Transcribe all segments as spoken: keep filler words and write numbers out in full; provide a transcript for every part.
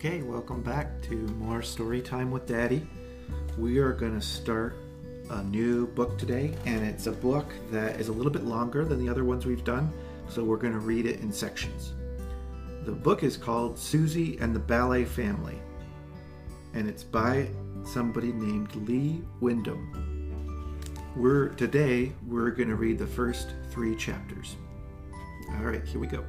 Okay, welcome back to more story time with Daddy. We are going to start a new book today, and it's a book that is a little bit longer than the other ones we've done, so we're going to read it in sections. The book is called Susie and the Ballet Family, and it's by somebody named Lee Wyndham. We're today we're going to read the first three chapters. All right, here we go.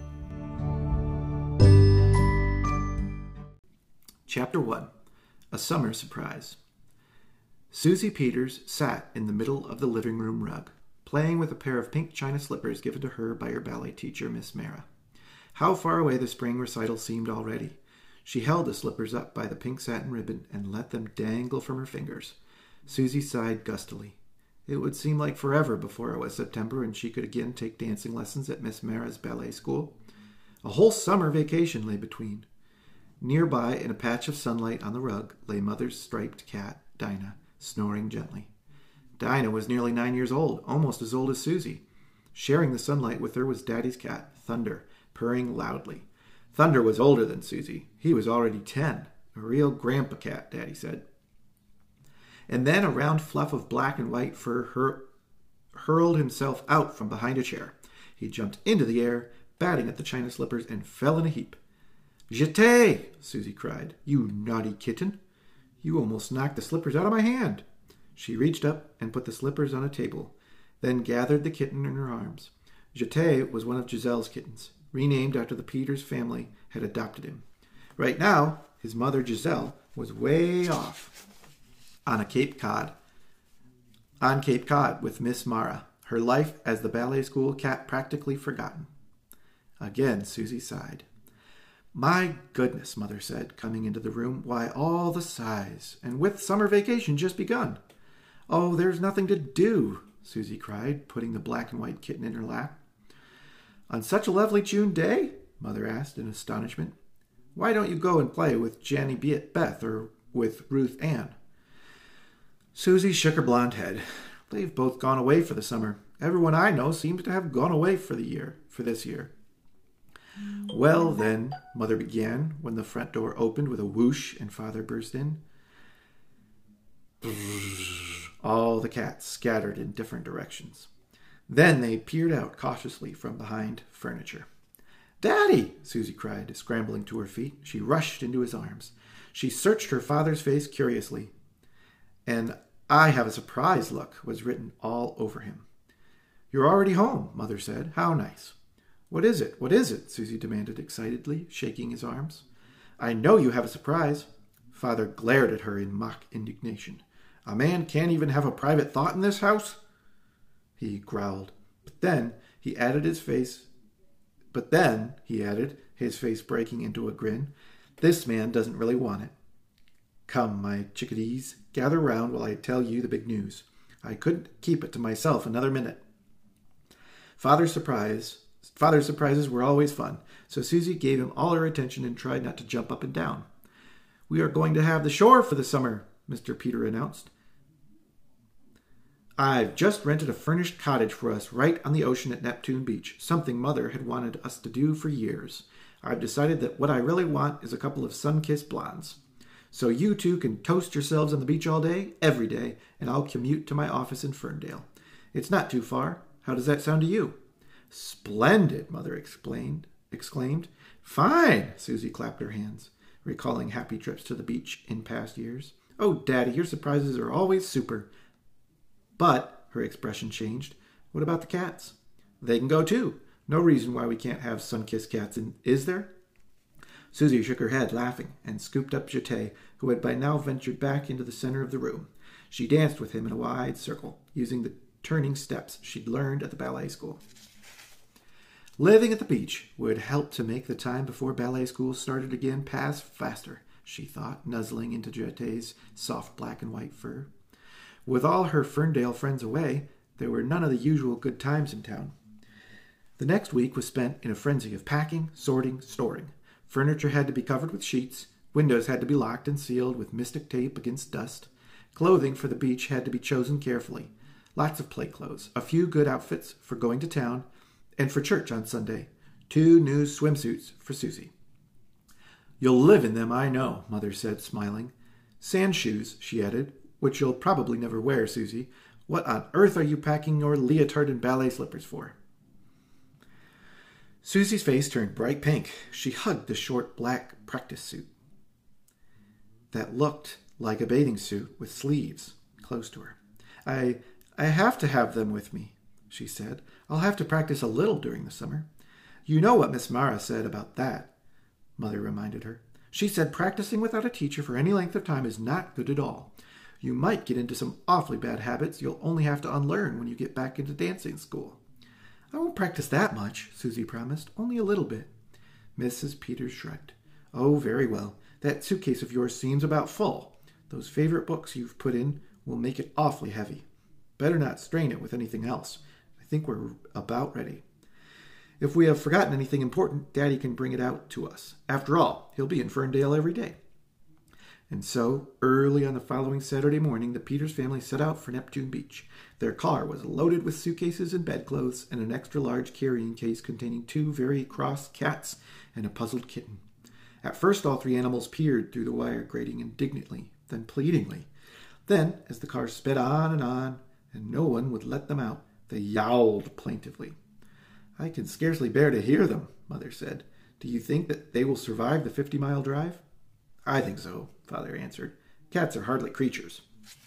Chapter one, A Summer Surprise. Susie Peters sat in the middle of the living room rug, playing with a pair of pink china slippers given to her by her ballet teacher, Miss Mara. How far away the spring recital seemed already. She held the slippers up by the pink satin ribbon and let them dangle from her fingers. Susie sighed gustily. It would seem like forever before it was September and she could again take dancing lessons at Miss Mara's ballet school. A whole summer vacation lay between. Nearby, in a patch of sunlight on the rug, lay Mother's striped cat, Dinah, snoring gently. Dinah was nearly nine years old, almost as old as Susie. Sharing the sunlight with her was Daddy's cat, Thunder, purring loudly. Thunder was older than Susie. He was already ten. A real grandpa cat, Daddy said. And then a round fluff of black and white fur hur- hurled himself out from behind a chair. He jumped into the air, batting at the china slippers, and fell in a heap. "Jetez!" Susie cried. "You naughty kitten! You almost knocked the slippers out of my hand." She reached up and put the slippers on a table, then gathered the kitten in her arms. Jetez was one of Giselle's kittens, renamed after the Peters family had adopted him. Right now, his mother Giselle was way off on a Cape Cod, on Cape Cod with Miss Mara, her life as the ballet school cat practically forgotten. Again, Susie sighed. "My goodness," Mother said, coming into the room. "Why, all the sighs, and with summer vacation just begun." "Oh, there's nothing to do," Susie cried, putting the black and white kitten in her lap. "On such a lovely June day?" Mother asked in astonishment. "Why don't you go and play with Janny Beth or with Ruth Ann?" Susie shook her blonde head. "They've both gone away for the summer. Everyone I know seems to have gone away for the year, for this year." "Well, then," Mother began, when the front door opened with a whoosh and Father burst in. All the cats scattered in different directions. Then they peered out cautiously from behind furniture. "Daddy!" Susie cried, scrambling to her feet. She rushed into his arms. She searched her father's face curiously. "And I have a surprise look" was written all over him. "You're already home," Mother said. "How nice." "What is it? What is it?" Susie demanded excitedly, shaking his arms. "I know you have a surprise." Father glared at her in mock indignation. "A man can't even have a private thought in this house?" He growled. But then he added his face, but then, he added, his face breaking into a grin, "this man doesn't really want it. Come, my chickadees, gather round while I tell you the big news. I couldn't keep it to myself another minute." Father's surprise Father's surprises were always fun, so Susie gave him all her attention and tried not to jump up and down. "We are going to have the shore for the summer," Mister Peter announced. "I've just rented a furnished cottage for us right on the ocean at Neptune Beach, something Mother had wanted us to do for years. I've decided that what I really want is a couple of sun-kissed blondes. So you two can toast yourselves on the beach all day, every day, and I'll commute to my office in Ferndale. It's not too far. How does that sound to you?" "Splendid," Mother explained, exclaimed. "Fine," Susie clapped her hands, recalling happy trips to the beach in past years. "Oh, Daddy, your surprises are always super." "But," her expression changed, "what about the cats?" "They can go too. No reason why we can't have sun-kissed cats, in, is there?" Susie shook her head, laughing, and scooped up Jetez, who had by now ventured back into the center of the room. She danced with him in a wide circle, using the turning steps she'd learned at the ballet school. Living at the beach would help to make the time before ballet school started again pass faster, she thought, nuzzling into Jetez's soft black and white fur. With all her Ferndale friends away, there were none of the usual good times in town. The next week was spent in a frenzy of packing, sorting, storing. Furniture had to be covered with sheets, windows had to be locked and sealed with mystic tape against dust. Clothing for the beach had to be chosen carefully. Lots of play clothes, a few good outfits for going to town, and for church on Sunday. Two new swimsuits for Susie. You'll live in them, I know, Mother said, smiling. Sand shoes, she added, which you'll probably never wear, Susie. What on earth are you packing your leotard and ballet slippers for? Susie's face turned bright pink. She hugged the short black practice suit that looked like a bathing suit with sleeves close to her. I I have to have them with me, she said. I'll have to practice a little during the summer. You know what Miss Mara said about that, Mother reminded her. She said practicing without a teacher for any length of time is not good at all. You might get into some awfully bad habits you'll only have to unlearn when you get back into dancing school. I won't practice that much, Susie promised. Only a little bit. Missus Peters shrugged. Oh, very well. That suitcase of yours seems about full. Those favorite books you've put in will make it awfully heavy. Better not strain it with anything else. I think we're about ready. If we have forgotten anything important, Daddy can bring it out to us. After all, he'll be in Ferndale every day. And so, early on the following Saturday morning, the Peters family set out for Neptune Beach. Their car was loaded with suitcases and bedclothes and an extra-large carrying case containing two very cross cats and a puzzled kitten. At first, all three animals peered through the wire grating indignantly, then pleadingly. Then, as the car sped on and on, and no one would let them out, they yowled plaintively. I can scarcely bear to hear them, Mother said. Do you think that they will survive the fifty-mile drive? I think so, Father answered. Cats are hardly creatures.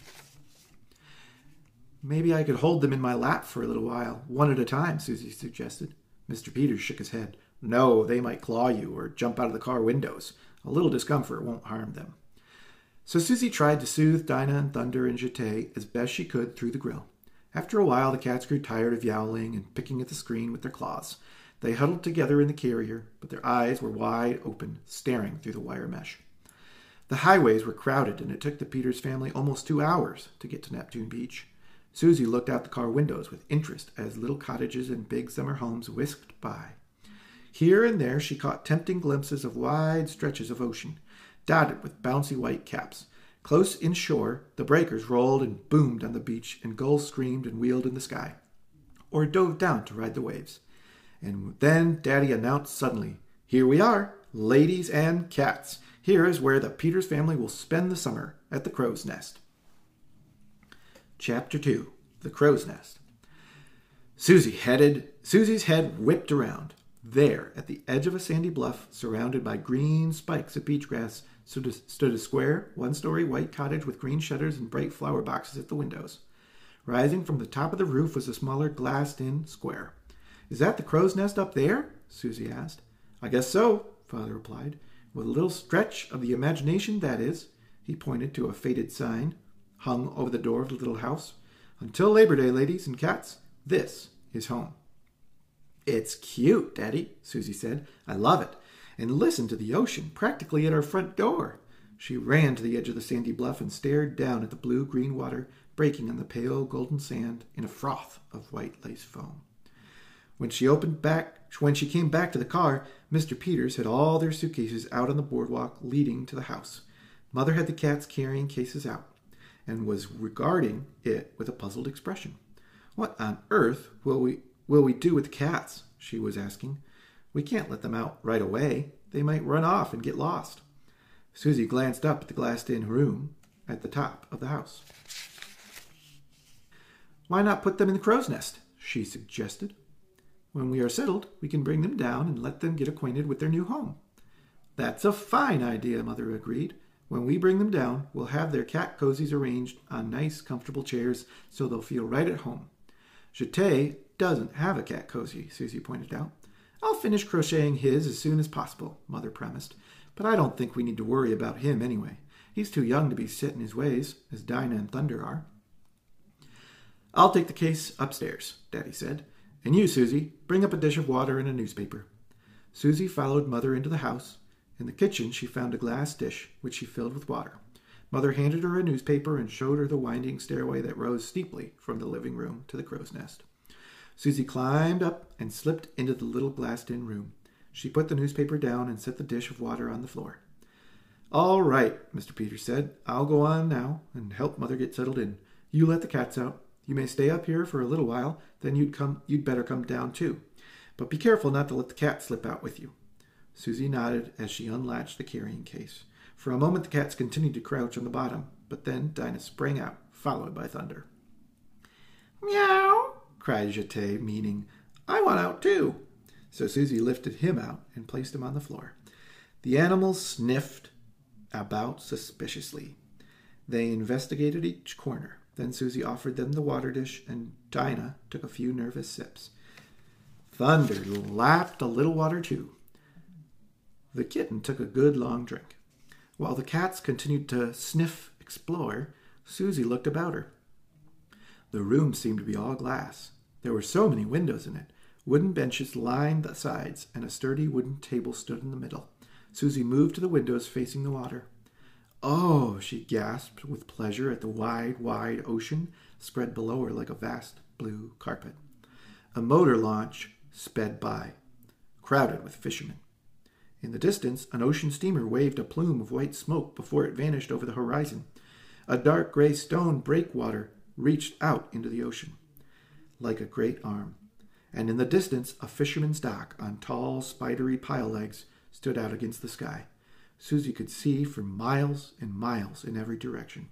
Maybe I could hold them in my lap for a little while, one at a time, Susie suggested. Mister Peters shook his head. No, they might claw you or jump out of the car windows. A little discomfort won't harm them. So Susie tried to soothe Dinah and Thunder and Jeté as best she could through the grill. After a while, the cats grew tired of yowling and picking at the screen with their claws. They huddled together in the carrier, but their eyes were wide open, staring through the wire mesh. The highways were crowded, and it took the Peters family almost two hours to get to Neptune Beach. Susie looked out the car windows with interest as little cottages and big summer homes whisked by. Here and there she caught tempting glimpses of wide stretches of ocean, dotted with bouncy white caps. Close inshore, the breakers rolled and boomed on the beach, and gulls screamed and wheeled in the sky, or dove down to ride the waves. And then Daddy announced suddenly, Here we are, ladies and cats. Here is where the Peters family will spend the summer, at the Crow's Nest. Chapter two. The Crow's Nest. Susie headed, Susie's head whipped around. There, at the edge of a sandy bluff, surrounded by green spikes of beach grass, stood a, stood a square, one-story white cottage with green shutters and bright flower boxes at the windows. Rising from the top of the roof was a smaller glassed-in square. Is that the Crow's Nest up there? Susie asked. I guess so, Father replied. With a little stretch of the imagination, that is. He pointed to a faded sign hung over the door of the little house. Until Labor Day, ladies and cats, this is home. It's cute, Daddy, Susie said. I love it. And listen to the ocean, practically at our front door. She ran to the edge of the sandy bluff and stared down at the blue-green water breaking on the pale golden sand in a froth of white lace foam. When she opened back, when she came back to the car, Mister Peters had all their suitcases out on the boardwalk leading to the house. Mother had the cats carrying cases out and was regarding it with a puzzled expression. What on earth will we will we do with the cats? She was asking. We can't let them out right away. They might run off and get lost. Susie glanced up at the glassed-in room at the top of the house. Why not put them in the Crow's Nest? She suggested. When we are settled, we can bring them down and let them get acquainted with their new home. That's a fine idea, Mother agreed. When we bring them down, we'll have their cat cozies arranged on nice, comfortable chairs so they'll feel right at home. Jeté doesn't have a cat cozy, Susie pointed out. I'll finish crocheting his as soon as possible, Mother promised. But I don't think we need to worry about him anyway. He's too young to be set in his ways, as Dinah and Thunder are. I'll take the case upstairs, Daddy said. And you, Susie, bring up a dish of water and a newspaper. Susie followed Mother into the house. In the kitchen, she found a glass dish, which she filled with water. Mother handed her a newspaper and showed her the winding stairway that rose steeply from the living room to the Crow's Nest. Susie climbed up and slipped into the little glassed-in room. She put the newspaper down and set the dish of water on the floor. All right, Mister Peters said. I'll go on now and help Mother get settled in. You let the cats out. You may stay up here for a little while, then you'd come. You'd better come down too. But be careful not to let the cat slip out with you. Susie nodded as she unlatched the carrying case. For a moment the cats continued to crouch on the bottom, but then Dinah sprang out, followed by Thunder. Meow, cried Jeté, meaning, I want out too. So Susie lifted him out and placed him on the floor. The animals sniffed about suspiciously. They investigated each corner. Then Susie offered them the water dish, and Dinah took a few nervous sips. Thunder lapped a little water too. The kitten took a good long drink. While the cats continued to sniff, explore, Susie looked about her. The room seemed to be all glass. There were so many windows in it. Wooden benches lined the sides, and a sturdy wooden table stood in the middle. Susie moved to the windows facing the water. Oh, she gasped with pleasure at the wide, wide ocean spread below her like a vast blue carpet. A motor launch sped by, crowded with fishermen. In the distance, an ocean steamer waved a plume of white smoke before it vanished over the horizon. A dark gray stone breakwater reached out into the ocean like a great arm. And in the distance, a fisherman's dock on tall, spidery pile legs stood out against the sky. Susie could see for miles and miles in every direction.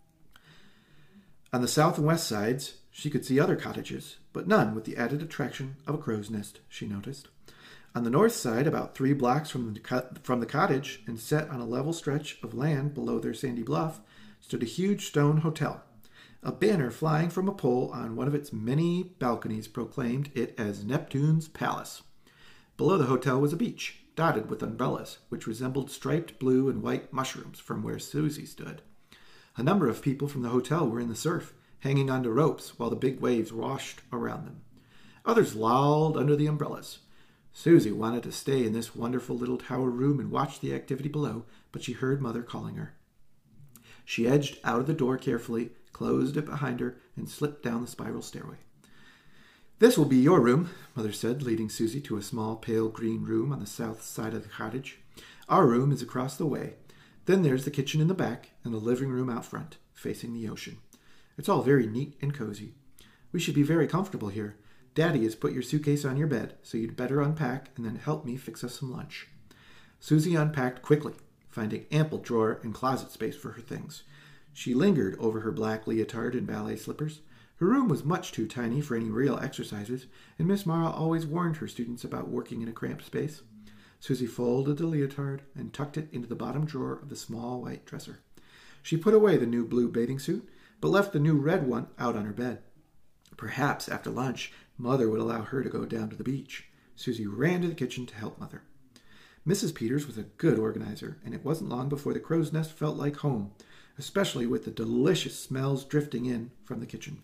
On the south and west sides, she could see other cottages, but none with the added attraction of a crow's nest, she noticed. On the north side, about three blocks from the, co- from the cottage, and set on a level stretch of land below their sandy bluff, stood a huge stone hotel. A banner flying from a pole on one of its many balconies proclaimed it as Neptune's Palace. Below the hotel was a beach, dotted with umbrellas, which resembled striped blue and white mushrooms from where Susie stood. A number of people from the hotel were in the surf, hanging onto ropes while the big waves washed around them. Others lolled under the umbrellas. Susie wanted to stay in this wonderful little tower room and watch the activity below, but she heard Mother calling her. She edged out of the door carefully, closed it behind her, and slipped down the spiral stairway. This will be your room, Mother said, leading Susie to a small pale green room on the south side of the cottage. Our room is across the way. Then there's the kitchen in the back and the living room out front, facing the ocean. It's all very neat and cozy. We should be very comfortable here. Daddy has put your suitcase on your bed, so you'd better unpack and then help me fix us some lunch. Susie unpacked quickly, finding ample drawer and closet space for her things. She lingered over her black leotard and ballet slippers. Her room was much too tiny for any real exercises, and Miss Mara always warned her students about working in a cramped space. Susie folded the leotard and tucked it into the bottom drawer of the small white dresser. She put away the new blue bathing suit, but left the new red one out on her bed. Perhaps after lunch, Mother would allow her to go down to the beach. Susie ran to the kitchen to help Mother. Missus Peters was a good organizer, and it wasn't long before the crow's nest felt like home, especially with the delicious smells drifting in from the kitchen.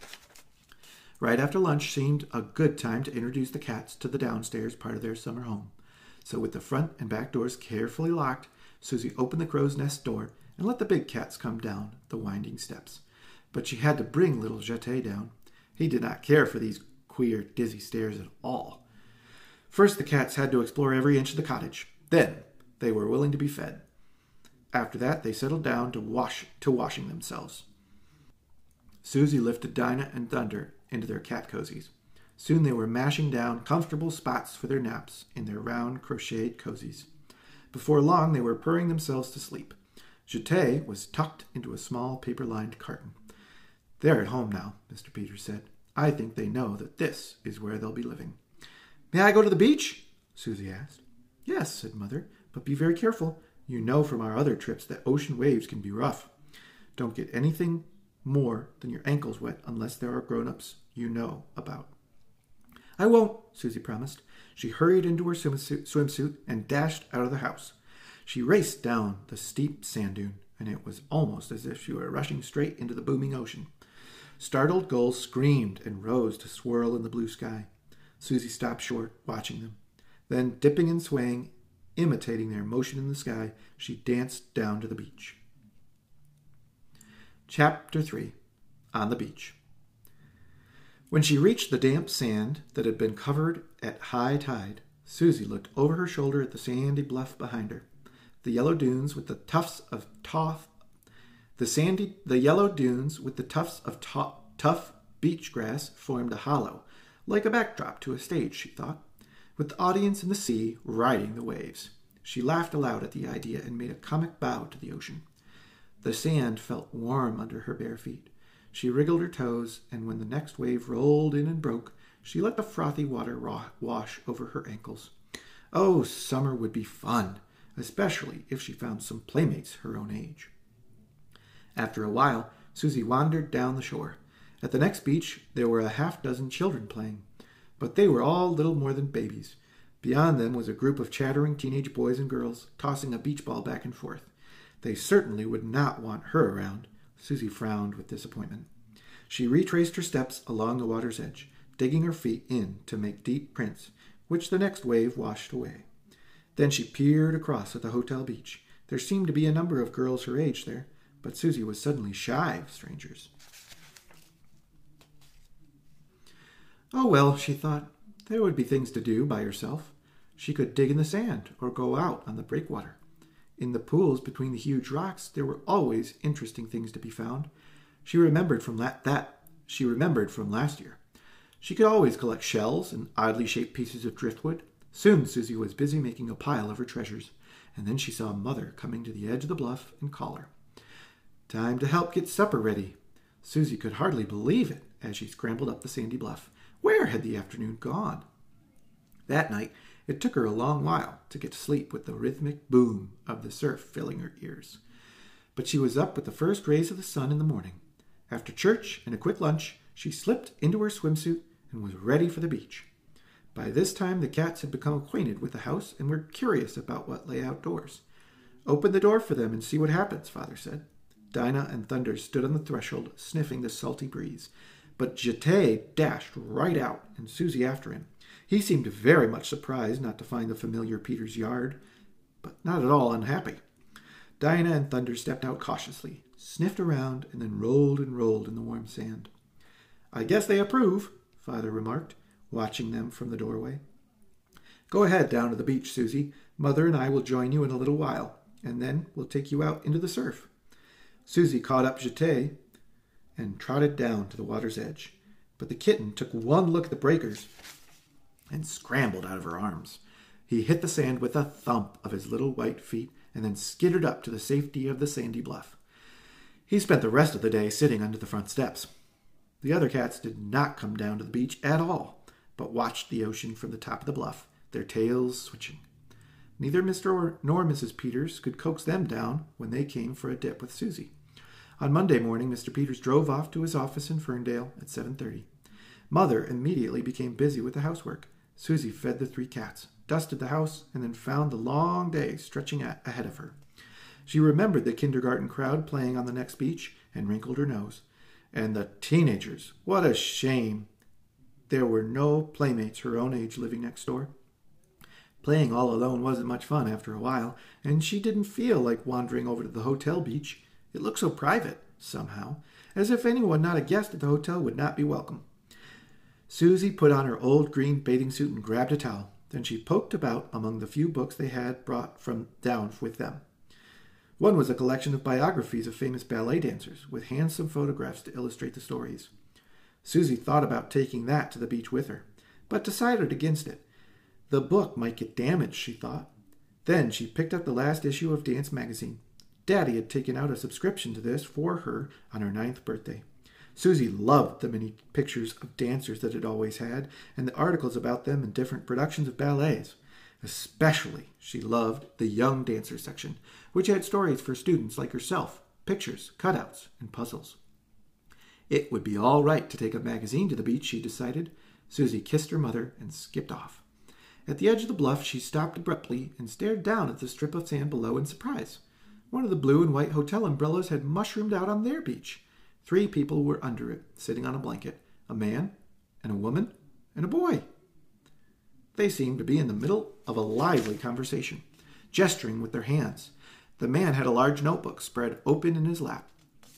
Right after lunch seemed a good time to introduce the cats to the downstairs part of their summer home. So with the front and back doors carefully locked, Susie opened the crow's nest door and let the big cats come down the winding steps. But she had to bring little Jeté down. He did not care for these queer, dizzy stairs at all. First, the cats had to explore every inch of the cottage. Then, they were willing to be fed. After that, they settled down to wash to washing themselves. Susie lifted Dinah and Thunder into their cat cozies. Soon they were mashing down comfortable spots for their naps in their round crocheted cozies. Before long, they were purring themselves to sleep. Jeté was tucked into a small paper-lined carton. They're at home now, Mister Peters said. I think they know that this is where they'll be living. May I go to the beach? Susie asked. Yes, said Mother, but be very careful. You know from our other trips that ocean waves can be rough. Don't get anything more than your ankles wet unless there are grown-ups you know about. I won't, Susie promised. She hurried into her swimsuit, swimsuit and dashed out of the house. She raced down the steep sand dune, and it was almost as if she were rushing straight into the booming ocean. Startled gulls screamed and rose to swirl in the blue sky. Susie stopped short, watching them. Then, dipping and swaying, imitating their motion in the sky, she danced down to the beach. Chapter three. On the Beach. When she reached the damp sand that had been covered at high tide, Susie looked over her shoulder at the sandy bluff behind her. The yellow dunes with the tufts of tough, the sandy, the yellow dunes with the tufts of tough, tough beach grass formed a hollow, like a backdrop to a stage, she thought. with the audience in the sea riding the waves. She laughed aloud at the idea and made a comic bow to the ocean. The sand felt warm under her bare feet. She wriggled her toes, and when the next wave rolled in and broke, she let the frothy water wash over her ankles. Oh, summer would be fun, especially if she found some playmates her own age. After a while, Susie wandered down the shore. At the next beach, there were a half dozen children playing, but they were all little more than babies. Beyond them was a group of chattering teenage boys and girls, tossing a beach ball back and forth. They certainly would not want her around. Susie frowned with disappointment. She retraced her steps along the water's edge, digging her feet in to make deep prints, which the next wave washed away. Then she peered across at the hotel beach. There seemed to be a number of girls her age there, but Susie was suddenly shy of strangers. Oh, well, she thought, there would be things to do by herself. She could dig in the sand or go out on the breakwater. In the pools between the huge rocks, there were always interesting things to be found. She remembered from la- that she remembered from last year. She could always collect shells and oddly shaped pieces of driftwood. Soon Susie was busy making a pile of her treasures, and then she saw Mother coming to the edge of the bluff and call her. Time to help get supper ready. Susie could hardly believe it as she scrambled up the sandy bluff. Where had the afternoon gone? That night, it took her a long while to get to sleep with the rhythmic boom of the surf filling her ears. But she was up with the first rays of the sun in the morning. After church and a quick lunch, she slipped into her swimsuit and was ready for the beach. By this time, the cats had become acquainted with the house and were curious about what lay outdoors. Open the door for them and see what happens, Father said. Dinah and Thunder stood on the threshold, sniffing the salty breeze. But Jeté dashed right out, and Susie after him. He seemed very much surprised not to find the familiar Peter's yard, but not at all unhappy. Dinah and Thunder stepped out cautiously, sniffed around, and then rolled and rolled in the warm sand. I guess they approve, Father remarked, watching them from the doorway. Go ahead down to the beach, Susie. Mother and I will join you in a little while, and then we'll take you out into the surf. Susie caught up Jeté and trotted down to the water's edge. But the kitten took one look at the breakers and scrambled out of her arms. He hit the sand with a thump of his little white feet and then skittered up to the safety of the sandy bluff. He spent the rest of the day sitting under the front steps. The other cats did not come down to the beach at all, but watched the ocean from the top of the bluff, their tails switching. Neither Mister nor Missus Peters could coax them down when they came for a dip with Susie. On Monday morning, Mister Peters drove off to his office in Ferndale at seven thirty. Mother immediately became busy with the housework. Susie fed the three cats, dusted the house, and then found the long day stretching ahead of her. She remembered the kindergarten crowd playing on the next beach and wrinkled her nose. And the teenagers, what a shame! There were no playmates her own age living next door. Playing all alone wasn't much fun after a while, and she didn't feel like wandering over to the hotel beach. It looked so private, somehow, as if anyone not a guest at the hotel would not be welcome. Susie put on her old green bathing suit and grabbed a towel. Then she poked about among the few books they had brought from down with them. One was a collection of biographies of famous ballet dancers, with handsome photographs to illustrate the stories. Susie thought about taking that to the beach with her, but decided against it. The book might get damaged, she thought. Then she picked up the last issue of Dance Magazine. Daddy had taken out a subscription to this for her on her ninth birthday. Susie loved the many pictures of dancers that it always had, and the articles about them in different productions of ballets. Especially, she loved the Young Dancer section, which had stories for students like herself, pictures, cutouts, and puzzles. It would be all right to take a magazine to the beach, she decided. Susie kissed her mother and skipped off. At the edge of the bluff, she stopped abruptly and stared down at the strip of sand below in surprise. One of the blue and white hotel umbrellas had mushroomed out on their beach. Three people were under it, sitting on a blanket, a man, and a woman, and a boy. They seemed to be in the middle of a lively conversation, gesturing with their hands. The man had a large notebook spread open in his lap.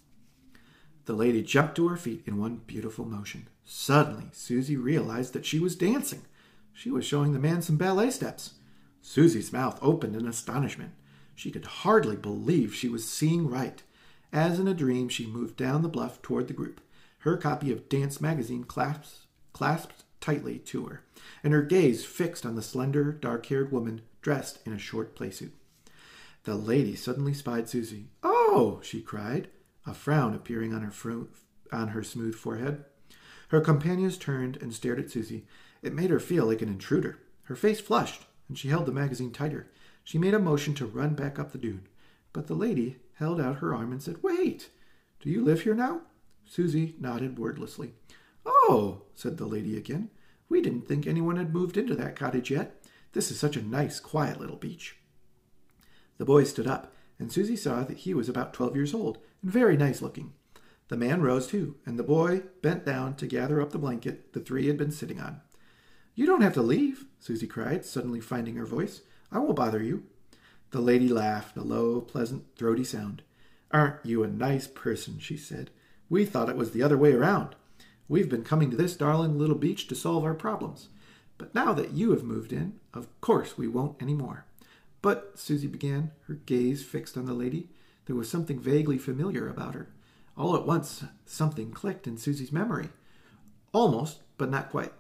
The lady jumped to her feet in one beautiful motion. Suddenly, Susie realized that she was dancing. She was showing the man some ballet steps. Susie's mouth opened in astonishment. She could hardly believe she was seeing right. As in a dream, she moved down the bluff toward the group, her copy of Dance Magazine clasped, clasped tightly to her, and her gaze fixed on the slender, dark-haired woman dressed in a short playsuit. The lady suddenly spied Susie. "Oh!" she cried, a frown appearing on her, fro- on her smooth forehead. Her companions turned and stared at Susie. It made her feel like an intruder. Her face flushed, and she held the magazine tighter. She made a motion to run back up the dune, but the lady held out her arm and said, "Wait! Do you live here now?" Susie nodded wordlessly. "Oh," said the lady again. "We didn't think anyone had moved into that cottage yet. This is such a nice, quiet little beach." The boy stood up, and Susie saw that he was about twelve years old and very nice looking. The man rose too, and the boy bent down to gather up the blanket the three had been sitting on. "You don't have to leave," Susie cried, suddenly finding her voice. "I won't bother you." The lady laughed, a low, pleasant, throaty sound. "Aren't you a nice person?" she said. "We thought it was the other way around. We've been coming to this darling little beach to solve our problems. But now that you have moved in, of course we won't any more." "But," Susie began, her gaze fixed on the lady, there was something vaguely familiar about her. All at once, something clicked in Susie's memory. Almost, but not quite.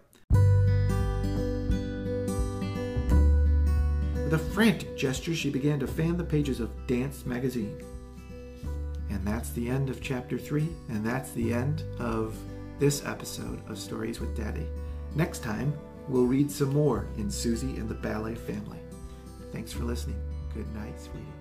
With a frantic gesture, she began to fan the pages of Dance magazine. And that's the end of chapter three, and that's the end of this episode of Stories with Daddy. Next time, we'll read some more in Susie and the Ballet Family. Thanks for listening. Good night, sweetie.